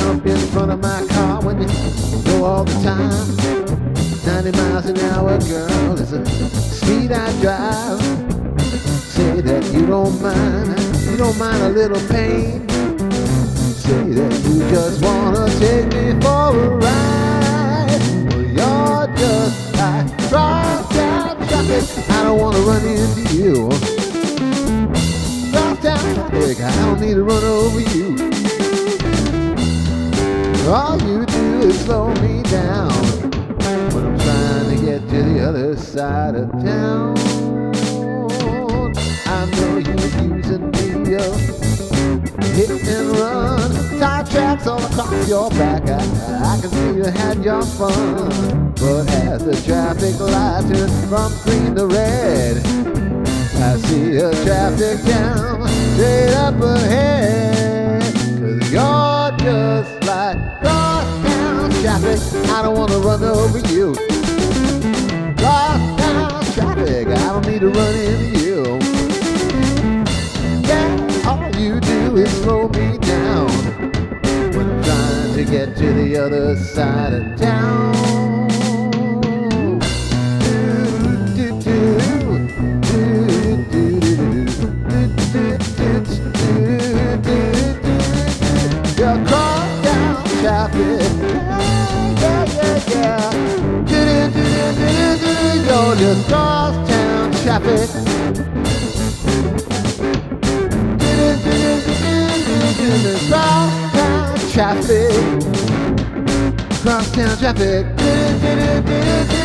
jump in front of my car when you go all the time. 90 miles an hour, girl, is the speed I drive. Say that you don't mind a little pain. Say that you just wanna take me for a ride. Well, you're just like crosstown traffic. I don't wanna run into you. Crosstown traffic, I don't need to run over you. All you do is slow me down when I'm trying to get to the other side of town. I know you're using me up, hit and run, tire tracks all across your back. I can see you had your fun, but as the traffic light turns from green to red, I see a traffic jam straight up ahead. 'Cause you're just like crosstown traffic. I don't wanna run over you. Crosstown traffic, I don't need to run into you. All you do is slow me down when I'm trying to get to the other side of town. Your crosstown traffic, yeah. You're just crosstown traffic. Crosstown traffic, crosstown traffic.